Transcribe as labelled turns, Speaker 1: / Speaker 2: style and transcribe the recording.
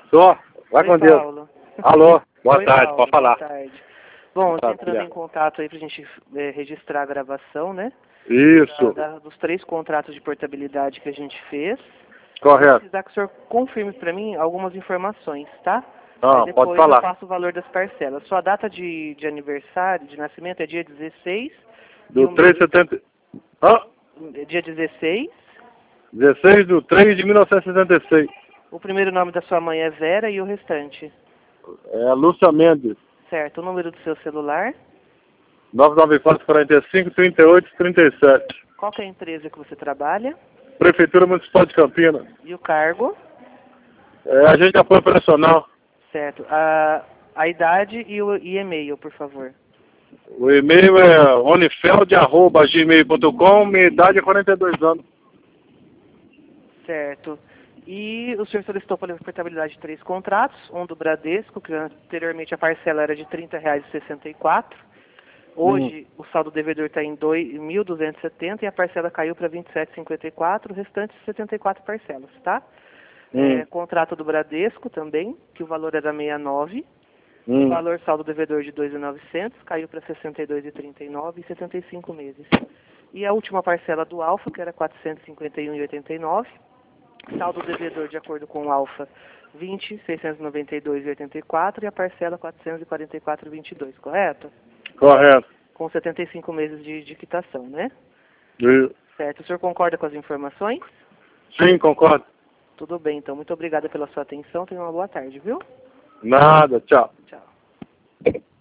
Speaker 1: Só. Vai com Deus.
Speaker 2: Paulo.
Speaker 1: Alô. Boa
Speaker 2: Oi,
Speaker 1: tarde.
Speaker 2: Paulo.
Speaker 1: Pode falar.
Speaker 2: Boa tarde. Bom,
Speaker 1: Tá,
Speaker 2: entrando em contato aí pra gente registrar a gravação, né?
Speaker 1: Isso.
Speaker 2: Dos 3 contratos de portabilidade que a gente fez. Vou
Speaker 1: Correto.
Speaker 2: precisar que o senhor confirme para mim algumas informações, tá?
Speaker 1: Ah,
Speaker 2: Aí depois
Speaker 1: pode falar.
Speaker 2: eu passo o valor das parcelas. Sua data de aniversário, de nascimento é dia 16.
Speaker 1: Do 370... Ah,
Speaker 2: Dia 16.
Speaker 1: 16 de 3 de 1976.
Speaker 2: O primeiro nome da sua mãe é Vera e o restante?
Speaker 1: É a Lúcia Mendes.
Speaker 2: Certo. O número do seu celular?
Speaker 1: 994-45-38-37.
Speaker 2: Qual que é a empresa que você trabalha?
Speaker 1: Prefeitura Municipal de Campinas.
Speaker 2: E o cargo?
Speaker 1: Agente de apoio operacional.
Speaker 2: Certo. A idade e o e-mail, por favor.
Speaker 1: O e-mail é onifeld@gmail.com. Minha idade é 42 anos.
Speaker 2: Certo. E o senhor solicitou para a portabilidade de 3 contratos, um do Bradesco, que anteriormente a parcela era de R$ 30,64. Hoje o saldo devedor está em 2.270 e a parcela caiu para 27,54, o restante 74 parcelas, tá? Contrato do Bradesco também, que o valor era 69. O valor saldo devedor de 2.900 caiu para 62,39 e 75 meses. E a última parcela do Alfa, que era 451,89. Saldo devedor de acordo com o Alfa 20.692,84 e a parcela 444,22, correto?
Speaker 1: Correto.
Speaker 2: Com 75 meses de quitação, né?
Speaker 1: Isso.
Speaker 2: Certo. O senhor concorda com as informações?
Speaker 1: Sim, concordo.
Speaker 2: Tudo bem, então. Muito obrigada pela sua atenção. Tenha uma boa tarde, viu?
Speaker 1: Nada, tchau.
Speaker 2: Tchau.